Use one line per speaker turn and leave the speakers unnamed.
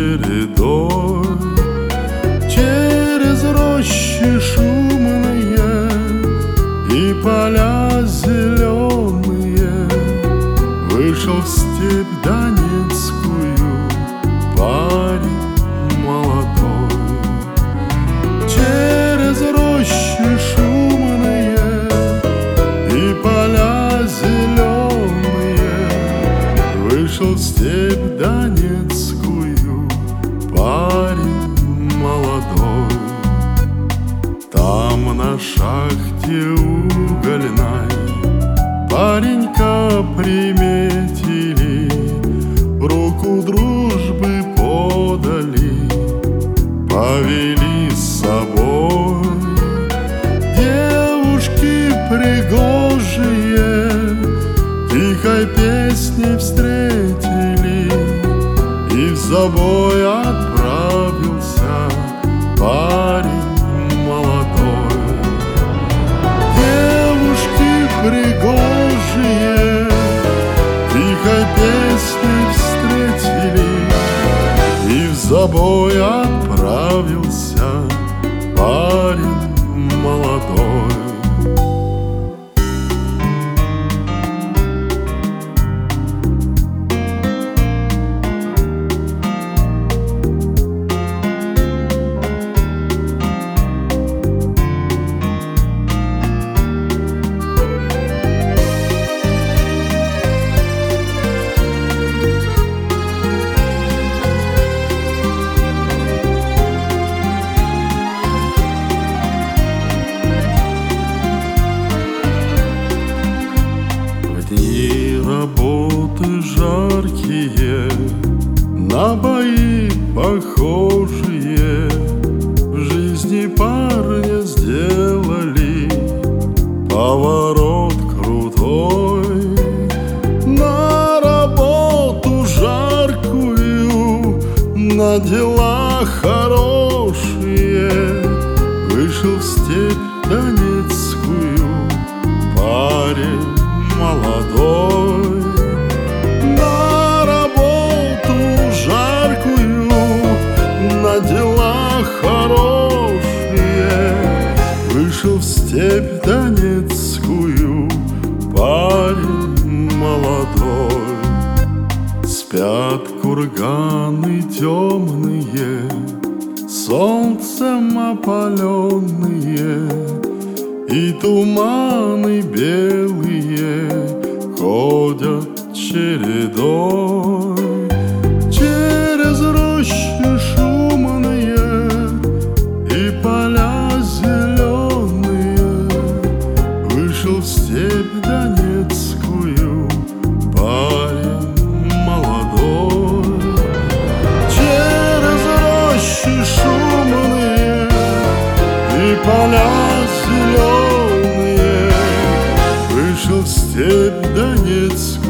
чередой. Через рощи шумные и поля зеленые вышел в степь донецкую парень молодой. Через рощи шумные и поля зеленые вышел в степь донецкую парень молодой. Там на шахте угольной паренька приметили, руку дружбы подали, повели с собой. Девушки пригожие тихой песней встретили, и в забой отправился парень молодой. Девушки пригожие тихой песней встретили, и в забой отправился парень молодой. Дни работы жаркие, на бои похожие, в жизни парня сделали поворот крутой. На работу жаркую, на дела хорошие вышел в степь донецкую парень молодой. На работу жаркую, на дела хорошие вышел в степь донецкую парень молодой. Спят курганы темные, солнцем опаленные, и туманы белые ходят чередой. Через рощи шумные и поля зеленые вышел в степь донецкую парень молодой. Через рощи шумные и поля зеленые вышел в степь донецкую